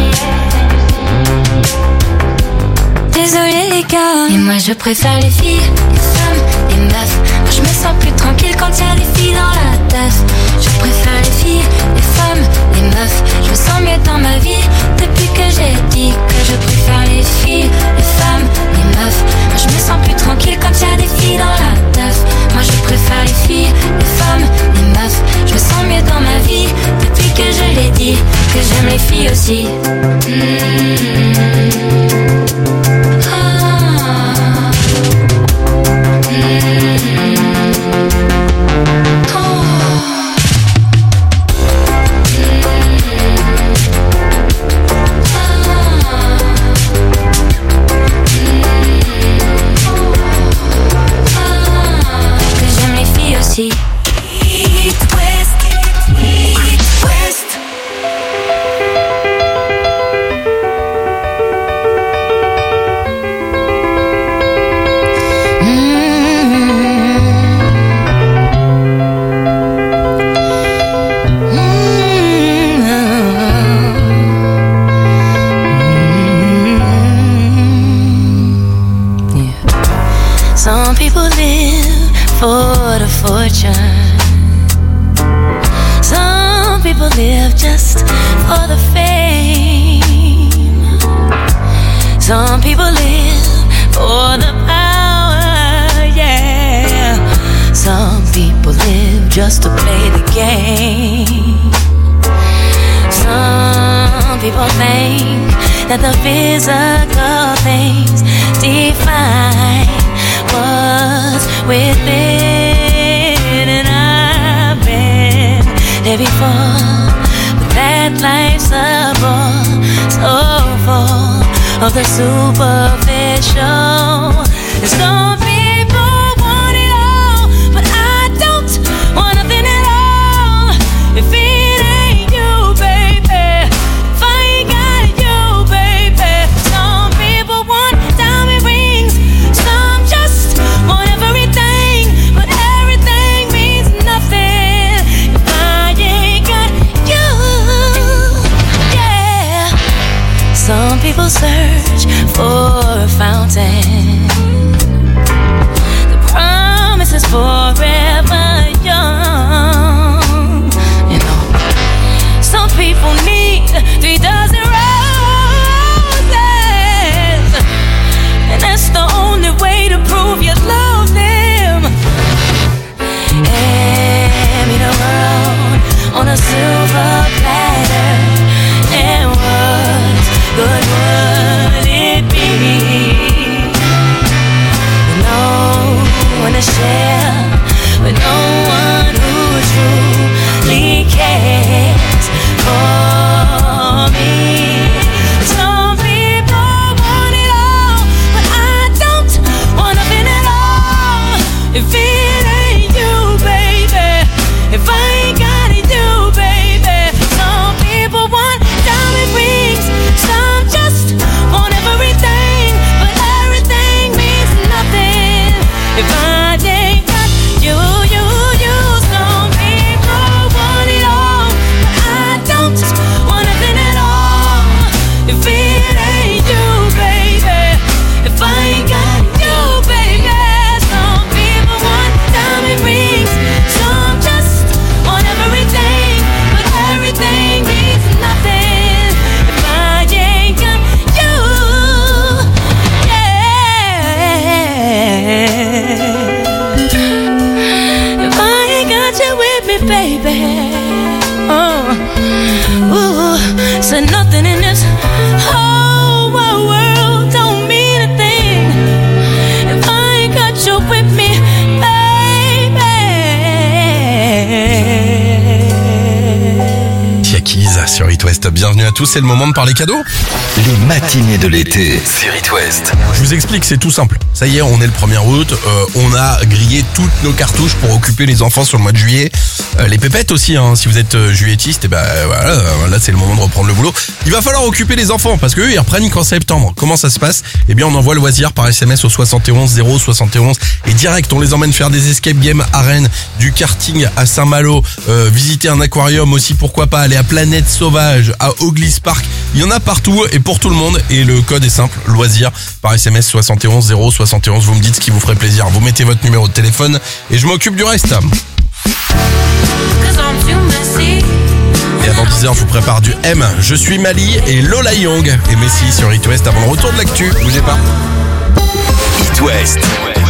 Désolé les gars, et moi je préfère les filles, les femmes, les meufs. Moi je me sens plus tranquille quand y a des filles dans la teuf. Je préfère les filles, les femmes, les meufs. Je me sens mieux dans ma vie depuis que j'ai dit que je préfère les filles, les femmes, les meufs. Moi je me sens plus tranquille quand y a des filles dans la teuf. Moi je préfère les filles, les femmes, les meufs. Je me sens mieux dans ma vie depuis que je l'ai dit que j'aime les filles aussi. Mmh. Just to play the game. Some people think that the physical things define what's within, and I've been there before, but that life's a bore so full of the superficial. Some people want it all, but I don't want nothing at all. If it ain't you, baby, if I ain't got you, baby. Some people want diamond rings, some just want everything, but everything means nothing if I ain't got you. Yeah. Some people search for a fountain. The promise is forever young. You know, some people need three dozen roses, and that's the only way to prove you love them. Hand me the world on a silver platter, and what good would it be? With no one to share, with no one who truly cares for me. Some people want it all, but I don't want nothing at all. If it ain't you, baby, if I ain't got it, you, baby. Some people want diamond rings, some just want everything, but everything means nothing if I ain't got you, you, you. Some people want it all, but I don't want nothing at all. If it ain't you, baby, if I ain't got you, baby. Some people want diamond rings, some just want everything, but everything means nothing if I ain't got you. Yeah. If I ain't got you with me, baby. Oh, ooh, said nothing in this whole wide world don't mean a thing if I ain't got you with me, baby. Tiakiz sur It West. Bienvenue à tous, c'est le moment de parler cadeaux. Les matinées de l'été sur It West. Je vous explique, c'est tout simple. Ça y est, on est le premier août, euh, on a grillé toutes nos cartouches pour occuper les enfants sur le mois de juillet. Euh, les pépettes aussi, hein, si vous êtes euh, juillettiste, et ben euh, voilà, euh, là c'est le moment de reprendre le boulot. Il va falloir occuper les enfants parce qu'eux ils reprennent qu'en septembre. Comment ça se passe? Eh bien on envoie le loisir par S M S au soixante et onze zéro soixante et onze et direct on les emmène faire des escape games à Rennes, du karting à Saint-Malo, euh, visiter un aquarium aussi, pourquoi pas aller à Planète Sauvage, à Oglis Park. Il y en a partout et pour tout le monde, et le code est simple, loisir par S M S soixante et onze zéro soixante et onze. Vous me dites ce qui vous ferait plaisir, vous mettez votre numéro de téléphone et je m'occupe du reste. Et avant dix heures, je vous prépare du M. Je suis Mali et Lola Young et Messi sur It West avant le retour de l'actu. Bougez pas. It West.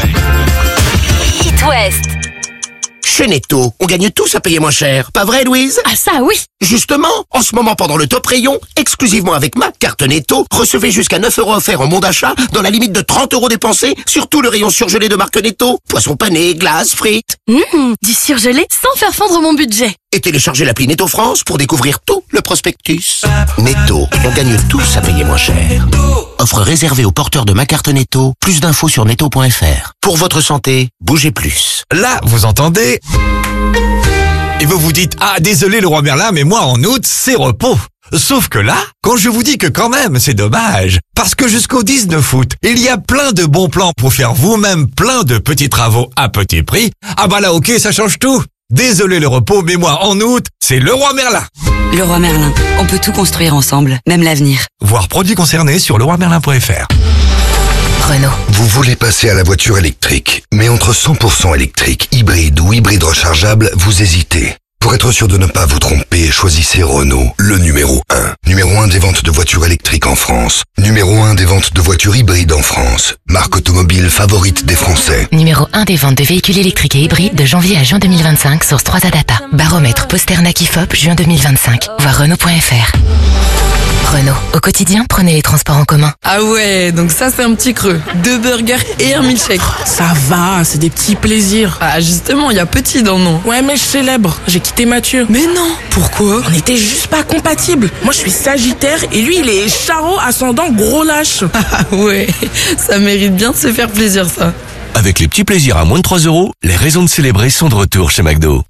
It West. Chez Netto, on gagne tous à payer moins cher. Pas vrai, Louise? Ah ça, oui. Justement, en ce moment pendant le top rayon, exclusivement avec ma carte Netto, recevez jusqu'à neuf euros offerts en bon d'achat dans la limite de trente euros dépensés sur tout le rayon surgelé de marque Netto. Poissons panés, glaces, frites. Mmh, du surgelé sans faire fondre mon budget. Et téléchargez l'appli Netto France pour découvrir tout le prospectus. Netto, on gagne tous à payer moins cher. Offre réservée aux porteurs de ma carte Netto. Plus d'infos sur netto point f r. Pour votre santé, bougez plus. Là, vous entendez? Et vous vous dites, ah désolé le roi Merlin, mais moi en août, c'est repos. Sauf que là, quand je vous dis que quand même, c'est dommage, parce que jusqu'au dix-neuf août, il y a plein de bons plans pour faire vous-même plein de petits travaux à petit prix. Ah bah là, ok, ça change tout. Désolé le repos, mais moi en août, c'est le roi Merlin. Le roi Merlin, on peut tout construire ensemble, même l'avenir. Voir produits concernés sur le roi merlin point f r. Renault. Vous voulez passer à la voiture électrique, mais entre cent pour cent électrique, hybride ou hybride rechargeable, vous hésitez. Pour être sûr de ne pas vous tromper, choisissez Renault, le numéro un. Numéro un des ventes de voitures électriques en France. Numéro un des ventes de voitures hybrides en France. Marque automobile favorite des Français. Numéro un des ventes de véhicules électriques et hybrides de janvier à juin deux mille vingt-cinq, source trois A Data. Baromètre Posternak I F O P, juin deux mille vingt-cinq. Voir Renault point f r. Renault. Au quotidien, prenez les transports en commun. Ah ouais, donc ça c'est un petit creux. Deux burgers et un milkshake. Ça va, c'est des petits plaisirs. Ah justement, il y a petit dans le nom. Ouais, mais je célèbre. J'ai quitté Mathieu. Mais non, pourquoi? On était juste pas compatibles. Moi, je suis Sagittaire et lui, il est Charo, ascendant gros lâche. Ah ouais, ça mérite bien de se faire plaisir ça. Avec les petits plaisirs à moins de trois euros, les raisons de célébrer sont de retour chez McDo.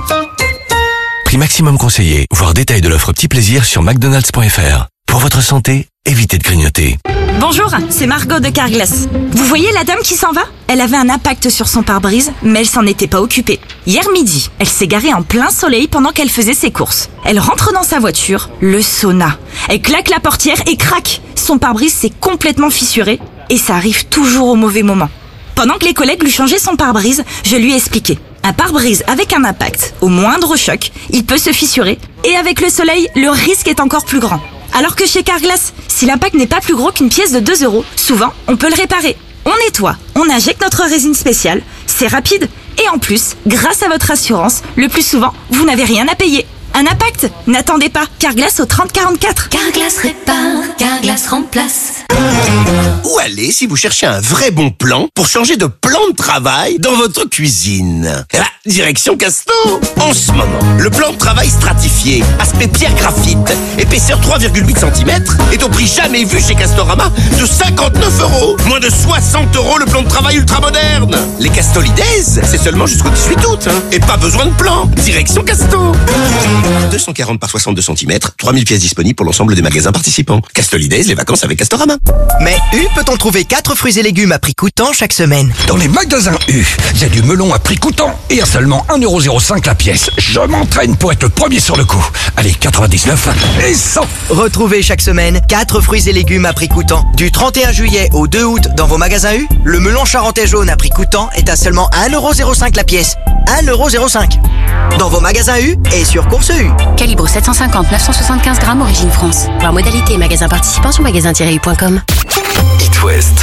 Prix maximum conseillé, voir détail de l'offre Petit Plaisir sur mcdonalds point f r. Pour votre santé, évitez de grignoter. Bonjour, c'est Margot de Carglass. Vous voyez la dame qui s'en va? Elle avait un impact sur son pare-brise, mais elle s'en était pas occupée. Hier midi, elle s'est garée en plein soleil pendant qu'elle faisait ses courses. Elle rentre dans sa voiture, le sauna. Elle claque la portière et crac! Son pare-brise s'est complètement fissuré et ça arrive toujours au mauvais moment. Pendant que les collègues lui changeaient son pare-brise, je lui ai expliqué. Un pare-brise avec un impact, au moindre choc, il peut se fissurer et avec le soleil, le risque est encore plus grand. Alors que chez Carglass, si l'impact n'est pas plus gros qu'une pièce de deux euros, souvent, on peut le réparer. On nettoie, on injecte notre résine spéciale, c'est rapide et en plus, grâce à votre assurance, le plus souvent, vous n'avez rien à payer. Un impact? N'attendez pas, Carglass au trente quarante-quatre. Carglass répare, Carglass remplace. Où aller si vous cherchez un vrai bon plan pour changer de plan de travail dans votre cuisine? Eh ben, direction Casto. En ce moment, le plan de travail stratifié, aspect pierre graphite, épaisseur trois virgule huit centimètres, est au prix jamais vu chez Castorama de cinquante-neuf euros. Moins de soixante euros le plan de travail ultra moderne. Les Castolides, c'est seulement jusqu'au dix-huit août. Hein, et pas besoin de plan. Direction Casto. deux cent quarante par soixante-deux centimètres, trois mille pièces disponibles pour l'ensemble des magasins participants. Castolides, les vacances avec Castorama. Mais U peut-on trouver quatre fruits et légumes à prix coûtant chaque semaine? Dans les magasins U, il y a du melon à prix coûtant et à seulement un euro zéro cinq la pièce. Je m'entraîne pour être le premier sur le coup. Allez, quatre-vingt-dix-neuf et cent. Retrouvez chaque semaine quatre fruits et légumes à prix coûtant. Du trente et un juillet au deux août dans vos magasins U, le melon charentais jaune à prix coûtant est à seulement un euro zéro cinq la pièce. un euro zéro cinq. Dans vos magasins U et sur Course U. Calibre sept cent cinquante, neuf cent soixante-quinze grammes, origine France. Voir modalité et magasin participant sur magasin tiret u point com. It West.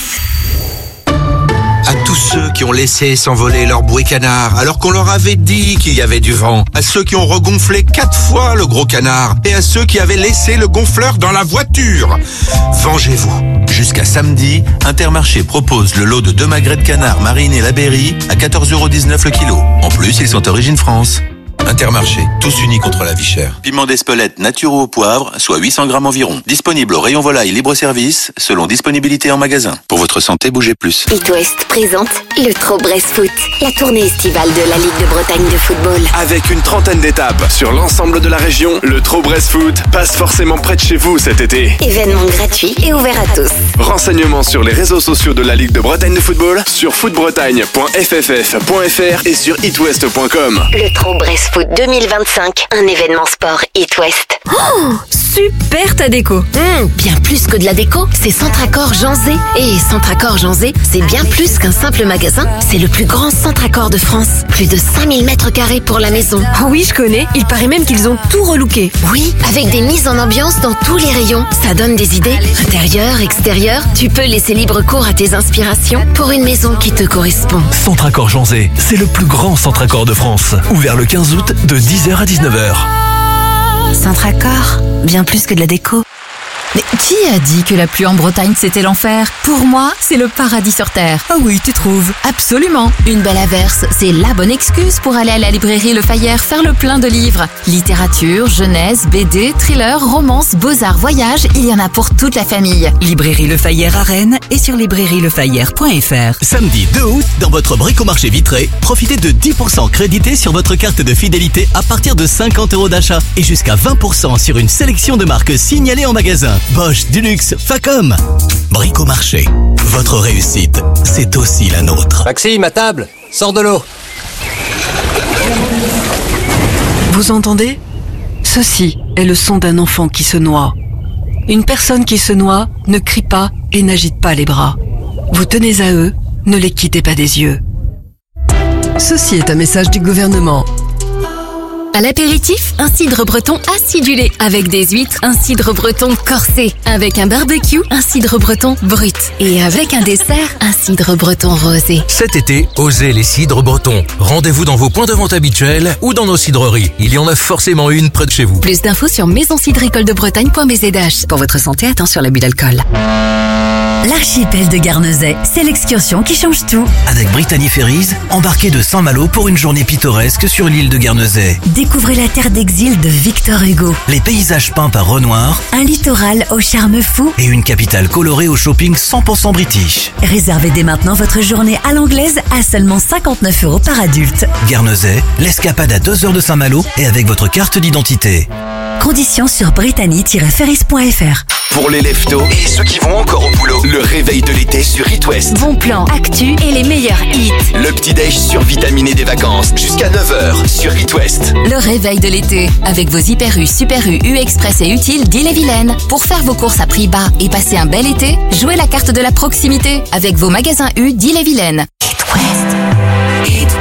À tous ceux qui ont laissé s'envoler leur bruit canard alors qu'on leur avait dit qu'il y avait du vent. À ceux qui ont regonflé quatre fois le gros canard. Et à ceux qui avaient laissé le gonfleur dans la voiture. Vengez-vous. Jusqu'à samedi, Intermarché propose le lot de deux magrets de canard Marine et Labéry à quatorze euros dix-neuf le kilo. En plus, ils sont origine France. Intermarché, tous unis contre la vie chère. Piment d'Espelette naturaux au poivre, soit huit cents grammes environ. Disponible au rayon volaille libre-service, selon disponibilité en magasin. Pour votre santé, bougez plus. It West présente le Trop Brest Foot, la tournée estivale de la Ligue de Bretagne de football. Avec une trentaine d'étapes sur l'ensemble de la région, le Trop Brest Foot passe forcément près de chez vous cet été. Événement gratuit et ouvert à tous. Renseignements sur les réseaux sociaux de la Ligue de Bretagne de football, sur footbretagne point f f f point f r et sur itwest point com. Le Trop Brest Foot deux mille vingt-cinq, un événement sport It West. Oh, super ta déco. Mmh, bien plus que de la déco, c'est Centracor Janzé. Et Centracor Janzé, c'est bien plus qu'un simple magasin, c'est le plus grand Centracor de France. Plus de cinq mille mètres carrés pour la maison. Oh oui, je connais, il paraît même qu'ils ont tout relooké. Oui, avec des mises en ambiance dans tous les rayons. Ça donne des idées, intérieur, extérieur. Tu peux laisser libre cours à tes inspirations pour une maison qui te correspond. Centracor Janzé, c'est le plus grand Centracor de France. Ouvert le quinze août de dix heures à dix-neuf heures. Centracor, bien plus que de la déco. Mais qui a dit que la pluie en Bretagne c'était l'enfer? Pour moi, c'est le paradis sur terre. Ah oui, tu trouves? Absolument. Une belle averse, c'est la bonne excuse pour aller à la librairie Le Fayère faire le plein de livres. Littérature, jeunesse, B D, thriller, romance, beaux-arts, voyage, il y en a pour toute la famille. Librairie Le Fayère à Rennes et sur librairie le fayère point f r. Samedi deux août, dans votre bricomarché vitré, profitez de dix pour cent crédité sur votre carte de fidélité à partir de cinquante euros d'achat et jusqu'à vingt pour cent sur une sélection de marques signalées en magasin. Bosch, Dulux, Facom. Bricomarché. Votre réussite, c'est aussi la nôtre. Maxime, à table, sors de l'eau. Vous entendez? Ceci est le son d'un enfant qui se noie. Une personne qui se noie ne crie pas et n'agite pas les bras. Vous tenez à eux, ne les quittez pas des yeux. Ceci est un message du gouvernement. À l'apéritif, un cidre breton acidulé. Avec des huîtres, un cidre breton corsé. Avec un barbecue, un cidre breton brut. Et avec un dessert, un cidre breton rosé. Cet été, osez les cidres bretons. Rendez-vous dans vos points de vente habituels ou dans nos cidreries. Il y en a forcément une près de chez vous. Plus d'infos sur maison cidricole de bretagne point b z h. Pour votre santé, attention à l'abus d'alcool. L'archipel de Guernesey, c'est l'excursion qui change tout. Avec Brittany Ferries, embarquez de Saint-Malo pour une journée pittoresque sur l'île de Guernesey. Découvrez la terre d'exil de Victor Hugo. Les paysages peints par Renoir. Un littoral au charme fou. Et une capitale colorée au shopping cent pour cent british. Réservez dès maintenant votre journée à l'anglaise à seulement cinquante-neuf euros par adulte. Guernesey, l'escapade à deux heures de Saint-Malo et avec votre carte d'identité. Conditions sur brittany tiret ferries point f r. Pour les leftos et ceux qui vont encore au boulot, le réveil de l'été sur It West. Bon plan, actu et les meilleurs hits. Le petit-déj survitaminé des vacances jusqu'à neuf heures sur It West. Le réveil de l'été avec vos Hyper U, Super U, U Express et Utile d'Ille-et-Vilaine. Pour faire vos courses à prix bas et passer un bel été, jouez la carte de la proximité avec vos magasins U d'Ille-et-Vilaine. It West. It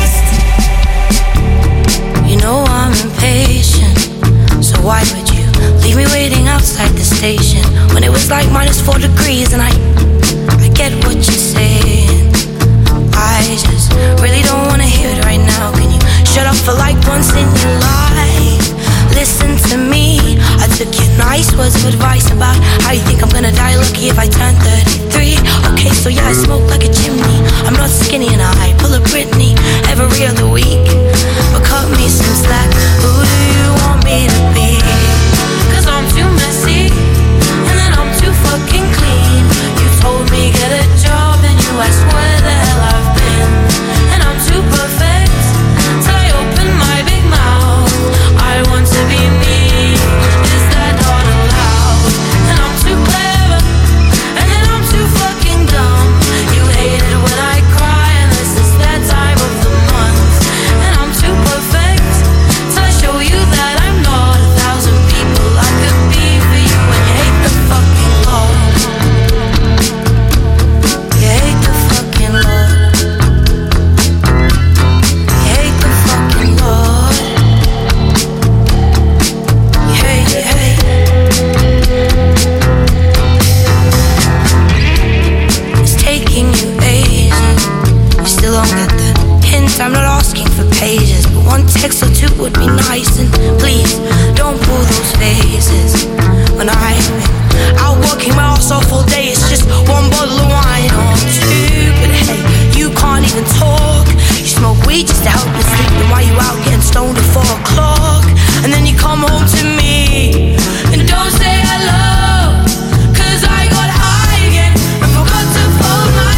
West. You know I'm impatient, so why would you leave me waiting outside the station when it was like minus four degrees? And I, I get what you're saying. I just really don't wanna hear it right now. Can you shut up for like once in your life? Listen to me. I took your nice words of advice about how you think I'm gonna die lucky if I turn thirty-three. Okay, so yeah, I smoke like a chimney. I'm not skinny and I pull a Britney every other week. But cut me some slack. Who do you want me to be? Cause I'm too messy, and then I'm too fucking clean. You told me get a job, and you asked where the hell I've been. And I'm too perfect, till I open my big mouth. I want to be me, is that not allowed? And I'm too clever, and then I'm too fucking dumb. You hate it when I cry, and this is that time of the month. And I'm too perfect, till I show you that I'm not a thousand people I could be for you. And you hate the fucking Lord. You hate the fucking Lord. You hate the fucking Lord. You hate, you hate. It's taking you ages. You still don't get the hint. I'm not asking for pages, but one text or two would be nice. And please don't pull those faces. When I've been out working my ass off all day, it's just one bottle of wine or two. But hey, you can't even talk. You smoke weed just to help you sleep. Then why you out getting stoned at four o'clock? And then you come home to me and don't say hello. Cause I got high again and forgot to fold my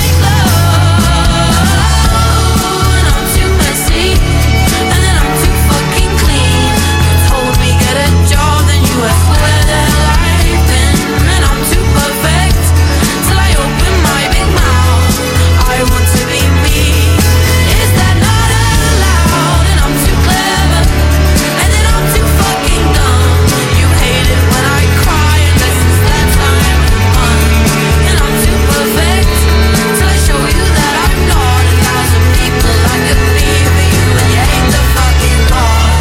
clothes. And I'm too messy, and then I'm too fucking clean. You told me get a job, then you asked where the hell I've been. And I'm too perfect, till I open my big mouth. I want to be me, is that not allowed? And I'm too clever, and then I'm too fucking dumb. You hate it when I cry, and this is that time of the month. And I'm too perfect, till I show you that I'm not a thousand people I could be for you. And you hate the fucking Lord.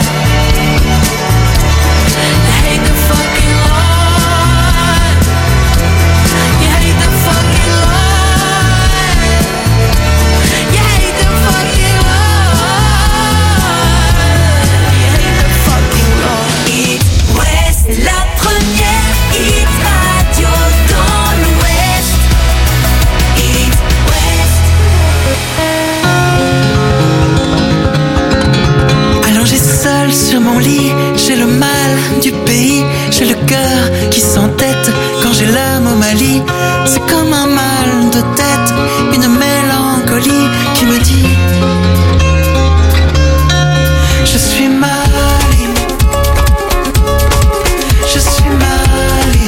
You hate the fucking Lord. You hate the fucking Lord. You hate the fucking Lord. You hate the fucking Lord. It West, la première hit radio dans l'Ouest. It West. Allongé seul sur mon lit, j'ai le mal du pays, j'ai le cœur qui s'entête quand j'ai l'âme au Mali. C'est comme un mal de tête, une mélancolie qui me dit je suis Mali, je suis Mali,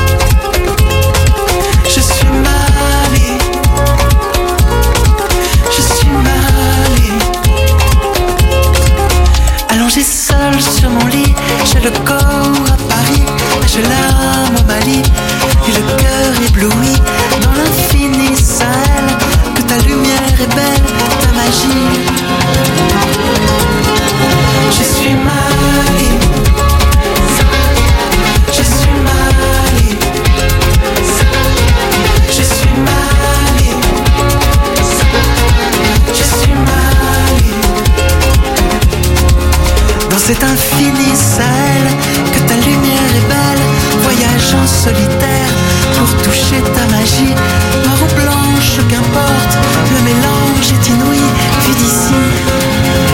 je suis Mali, je suis Mali. Allongé seul sur mon lit, j'ai le corps à Paris, j'ai l'âme au Mali et le cœur ébloui dans l'infini Sahel. Que ta lumière est belle, ta magie. Je suis Mali. C'est infini, Sahel, que ta lumière est belle. Voyage en solitaire pour toucher ta magie. Noire ou blanche, qu'importe, le mélange est inouï, vu d'ici.